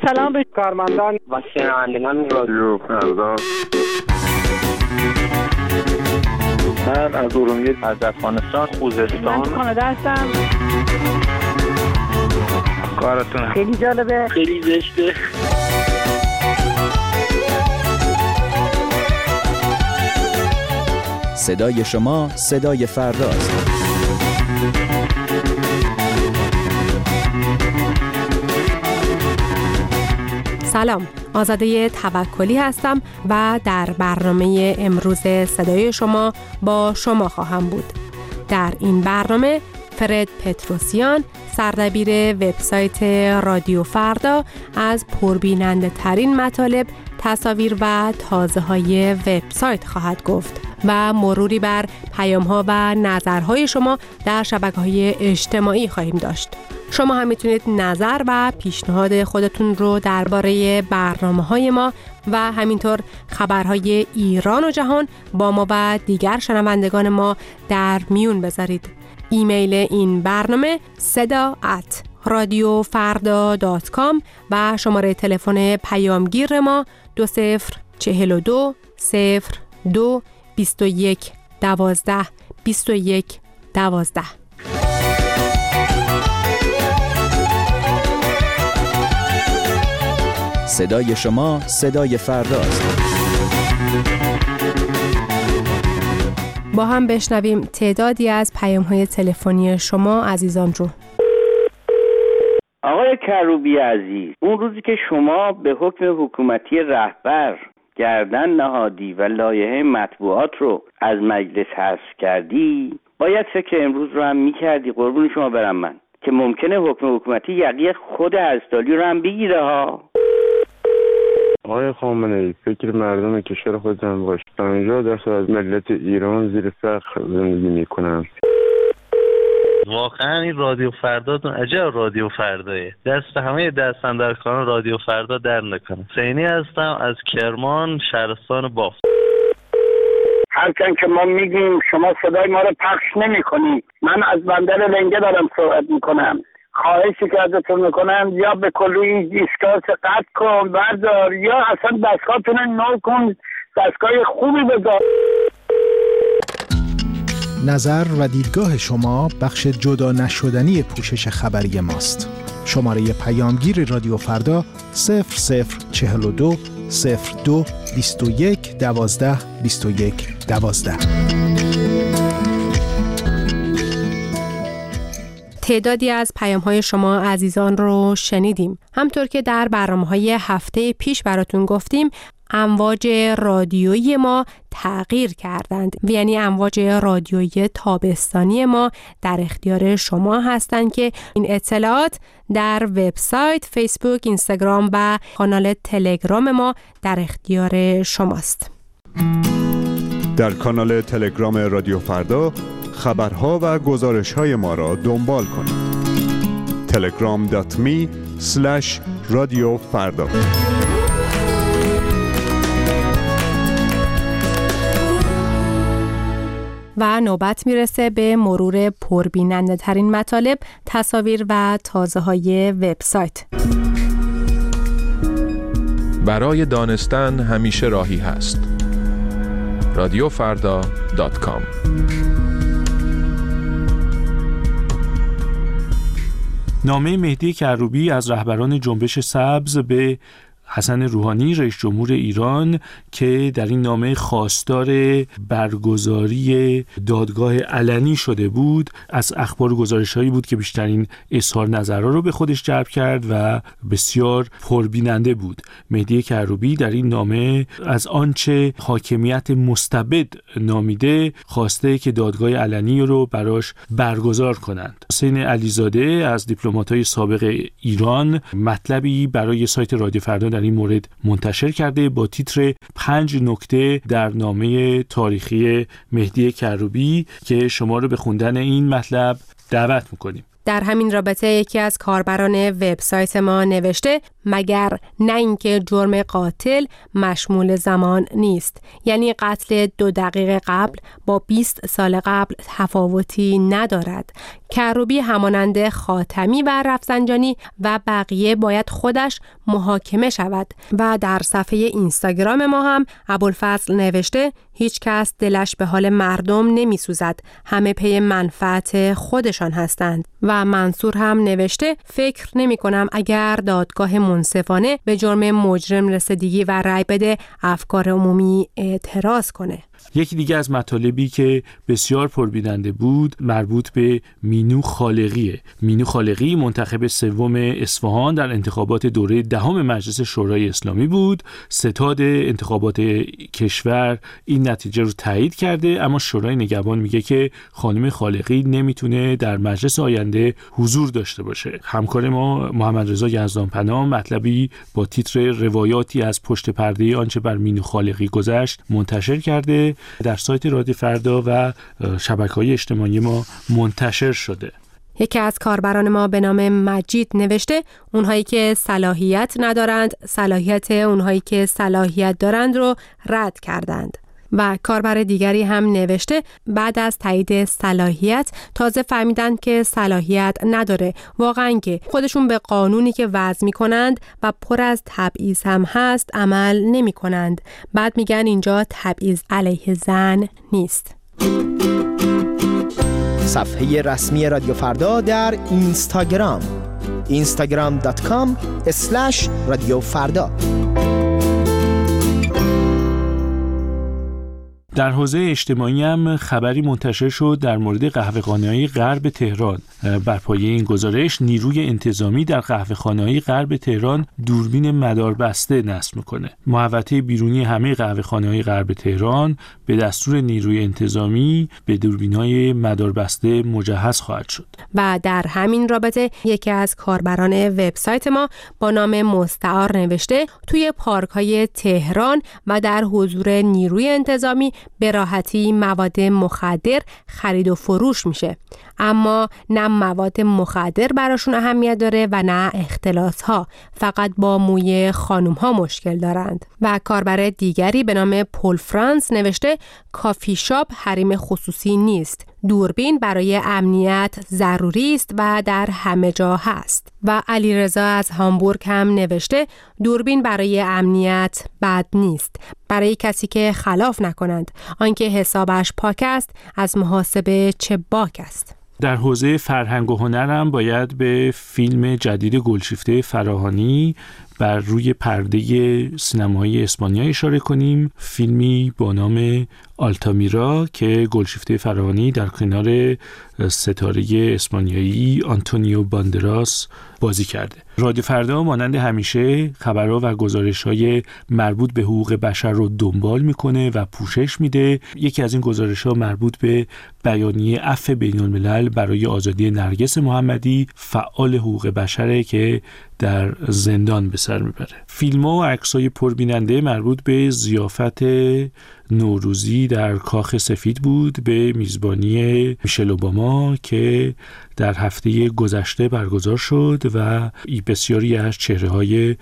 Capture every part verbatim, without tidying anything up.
سلام به کارمندان و شنوندگان رادیو فردا. من از ارومیه، از افغانستان، خوزستان. من کانادا هستم. کارتون خیلی جالبه، خیلی زشته. صدای شما صدای فرداست. سلام، آزاده توکلی هستم و در برنامه امروز صدای شما با شما خواهم بود. در این برنامه فرد پتروسیان، سردبیر وبسایت رادیو فردا، از پربیننده ترین مطالب، تصاویر و تازه های وبسایت خواهد گفت و مروری بر پیام ها و نظرهای شما در شبکه‌های اجتماعی خواهیم داشت. شما هم میتونید نظر و پیشنهاد خودتون رو درباره برنامه‌های ما و همینطور خبرهای ایران و جهان با ما و دیگر شنوندگان ما در میون بذارید. ایمیل این برنامه صدا ات رادیو فردا دات کام و شماره تلفن پیامگیر ما دو صفر چهل و دو صفر دو بیست و یک دوازده بیست و یک دوازده. صدای شما صدای فرداست. با هم بشنویم تعدادی از پیام‌های تلفنی شما عزیزان رو. آقای کروبی عزیز، اون روزی که شما به حکم حکومتی رهبر گردن نهادی و لایحه مطبوعات رو از مجلس حذف کردی، باید فکر امروز رو هم می‌کردی. قربون شما برم من که ممکنه حکم حکومتی یقی خود هستالی رو هم بگیره ها. آقای خامنه‌ای، فکر مردم کشور خودتان باش. پنجاه درصد از ملت ایران زیر فقر زندگی میکنن. واقعا این رادیو فرداتون عجب رادیو فردایه. دست همه دستاندرکاران رادیو فردا در نکنه. حسینی هستم از کرمان، شهرستان بافت. هرچند که ما میگیم شما صدای ما رو پخش نمی کنید. من از بندر لنگه دارم صحبت میکنم. خواهشی که ازتون میکنم یا به کلی این دیسکاس قطع کن بردار، یا اصلا دستگاهتون رو نو کن، دستگاه خوبی بذار. نظر و دیدگاه شما بخش جدا نشدنی پوشش خبری ماست. شماره پیامگیر رادیو فردا صفر صفر چهل و دو صفر دو بیست و یک دوازده بیست و یک دوازده. تعدادی از پیام‌های شما عزیزان رو شنیدیم. همطور که در برنامه‌های هفته پیش براتون گفتیم، امواج رادیویی ما تغییر کردند، یعنی امواج رادیویی تابستانی ما در اختیار شما هستند که این اطلاعات در وبسایت، فیسبوک، اینستاگرام و کانال تلگرام ما در اختیار شماست. در کانال تلگرام رادیو فردا خبرها و گزارش‌های ما را دنبال کنید. تلگرام دات می اسلش رادیو فردا. و نوبت میرسه به مرور پربیننده ترین مطالب، تصاویر و تازه های وبسایت. برای دانستن همیشه راهی هست. رادیو فردا دات کام. نامه مهدی کروبی از رهبران جنبش سبز به حسن روحانی رئیس جمهور ایران که در این نامه خواستار برگزاری دادگاه علنی شده بود، از اخبار و گزارش‌هایی بود که بیشترین اظهار نظرها رو به خودش جلب کرد و بسیار پربیننده بود. مهدی کروبی در این نامه از آنچه حاکمیت مستبد نامیده خواسته که دادگاه علنی رو براش برگزار کنند. حسین علیزاده از دیپلمات‌های سابق ایران مطلبی برای سایت رادیو فردا در این مورد منتشر کرده با تیتر پنج نکته در نامه تاریخی مهدی کروبی که شما رو به خوندن این مطلب دعوت می‌کنیم. در همین رابطه یکی از کاربران وبسایت ما نوشته مگر نه اینکه جرم قاتل مشمول زمان نیست، یعنی قتل دو دقیقه قبل با بیست سال قبل تفاوتی ندارد. کروبی همانند خاتمی و رفسنجانی و بقیه باید خودش محاکمه شود. و در صفحه اینستاگرام ما هم ابوالفضل نوشته هیچ کس دلش به حال مردم نمی سوزد، همه پی منفعت خودشان هستند. و منصور هم نوشته فکر نمی کنم اگر دادگاه منصفانه به جرم مجرم رسیدگی و رأی بده افکار عمومی اعتراض کنه. یکی دیگه از مطالبی که بسیار پربیننده بود مربوط به مینو خالقیه. مینو خالقی منتخب سوم اصفهان در انتخابات دوره دهم مجلس شورای اسلامی بود. ستاد انتخابات کشور این نتیجه رو تایید کرده، اما شورای نگهبان میگه که خانم خالقی نمیتونه در مجلس آینده حضور داشته باشه. همکار ما محمد رضا یزدانپناه مطلبی با تیتر روایاتی از پشت پرده آنچه بر مینو خالقی گذشت منتشر کرده، در سایت رادیو فردا و شبکه‌های اجتماعی ما منتشر شده. یکی از کاربران ما به نام مجید نوشته اونهایی که صلاحیت ندارند صلاحیت اونهایی که صلاحیت دارند رو رد کردند. و کاربر دیگری هم نوشته بعد از تایید صلاحیت تازه فهمیدند که صلاحیت نداره. واقعا که خودشون به قانونی که وضع می‌کنند و پر از تبعیض هم هست عمل نمی‌کنند. بعد میگن اینجا تبعیض علیه زن نیست. صفحه رسمی رادیو فردا در اینستاگرام اینستاگرام دات کام اسلش رادیو فردا. در حوزه اجتماعی هم خبری منتشر شد در مورد قهوه‌خانه‌های غرب تهران. بر پایه این گزارش نیروی انتظامی در قهوه‌خانه‌های غرب تهران دوربین مداربسته نصب می‌کنه. محوطه بیرونی همه قهوه‌خانه‌های غرب تهران به دستور نیروی انتظامی به دوربین‌های مداربسته مجهز خواهد شد. و در همین رابطه یکی از کاربران وبسایت ما با نام مستعار نوشته توی پارک‌های تهران و در حضور نیروی انتظامی به راحتی مواد مخدر خرید و فروش میشه، اما نه مواد مخدر براشون اهمیت داره و نه اختلاس ها، فقط با موی خانوم ها مشکل دارند. و کاربر دیگری به نام پول فرانس نوشته کافی شاپ حریم خصوصی نیست، دوربین برای امنیت ضروری است و در همه جا هست. و علیرضا از هامبورگ هم نوشته دوربین برای امنیت بد نیست، برای کسی که خلاف نکنند، آنکه حسابش پاک است از محاسبه چه باک است. در حوزه فرهنگ و هنر هم باید به فیلم جدید گلشیفته فراهانی بر روی پرده سینمایی اسپانیا اشاره کنیم. فیلمی با نام آلتامیرا که گلشیفته فراهانی در کنار ستاره اسپانیایی آنتونیو باندراس بازی کرده. رادیو فردا مانند همیشه خبرها و گزارش‌های مربوط به حقوق بشر رو دنبال میکنه و پوشش میده. یکی از این گزارش‌ها مربوط به بیانیه عفو بین‌الملل برای آزادی نرگس محمدی، فعال حقوق بشره که در زندان به سر میبره. فیلم‌ها و عکس‌های پربیننده مربوط به ضیافت نوروزی در کاخ سفید بود به میزبانی میشل اوباما که در هفته گذشته برگزار شد و بسیاری از چهره‌های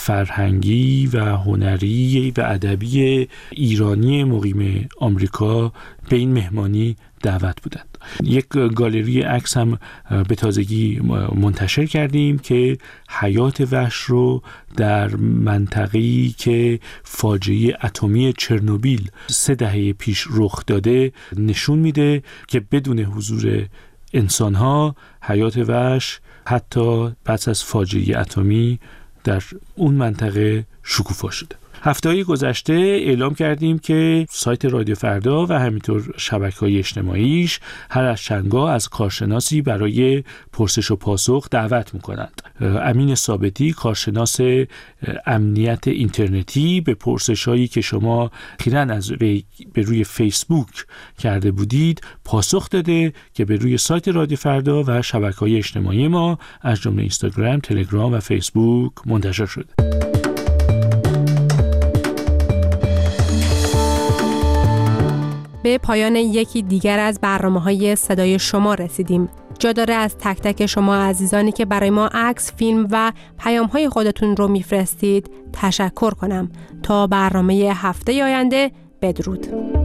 فرهنگی و هنری و ادبی ایرانی مقیم آمریکا به این مهمانی دعوت بودند. یک گالری عکس هم به تازگی منتشر کردیم که حیات وحش رو در منطقه‌ای که فاجعه اتمی چرنوبیل سه دهه پیش رخ داده نشون میده که بدون حضور انسان‌ها حیات وحش حتی پس از فاجعه اتمی در اون منطقه شکوفا شده. هفته‌های گذشته اعلام کردیم که سایت رادیو فردا و همینطور شبکه‌های اجتماعیش هر از چندگاه از کارشناسی برای پرسش و پاسخ دعوت می‌کنند. امین ثابتی کارشناس امنیت اینترنتی به پرسش‌هایی که شما اخیراً از به روی فیسبوک کرده بودید پاسخ داده که به روی سایت رادیو فردا و شبکه‌های اجتماعی ما از جمله اینستاگرام، تلگرام و فیسبوک منتشر شده. به پایان یکی دیگر از برنامه‌های صدای شما رسیدیم. جا داره از تک تک شما عزیزانی که برای ما عکس، فیلم و پیام‌های خودتون رو میفرستید تشکر کنم. تا برنامه هفته آینده، بدرود.